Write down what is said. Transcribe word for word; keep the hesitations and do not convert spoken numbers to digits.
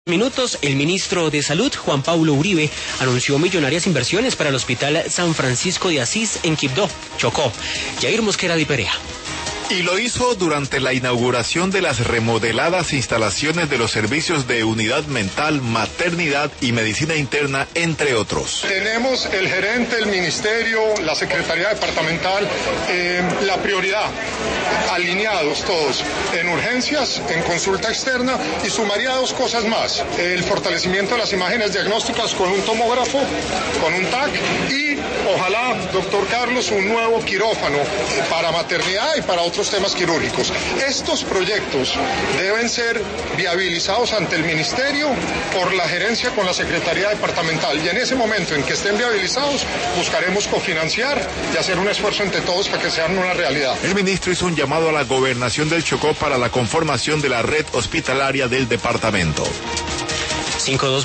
Minutos, el ministro de Salud, Juan Pablo Uribe, anunció millonarias inversiones para el Hospital San Francisco de Asís en Quibdó, Chocó. Jair Mosquera de Perea. Y lo hizo durante la inauguración de las remodeladas instalaciones de los servicios de unidad mental, maternidad y medicina interna, entre otros. Tenemos el gerente del ministerio, la secretaría departamental, eh, la prioridad, alineados todos, en urgencias, en consulta externa, y sumaría dos cosas más: el fortalecimiento de las imágenes diagnósticas con un tomógrafo, con un T A C, y ojalá, doctor Carlos, un nuevo quirófano para maternidad y para otros temas quirúrgicos. Estos proyectos deben ser viabilizados ante el ministerio por la gerencia con la secretaría departamental, y en ese momento en que estén viabilizados buscaremos cofinanciar y hacer un esfuerzo entre todos para que sean una realidad. El ministro hizo un llamado a la gobernación del Chocó para la conformación de la red hospitalaria del departamento. cinco dos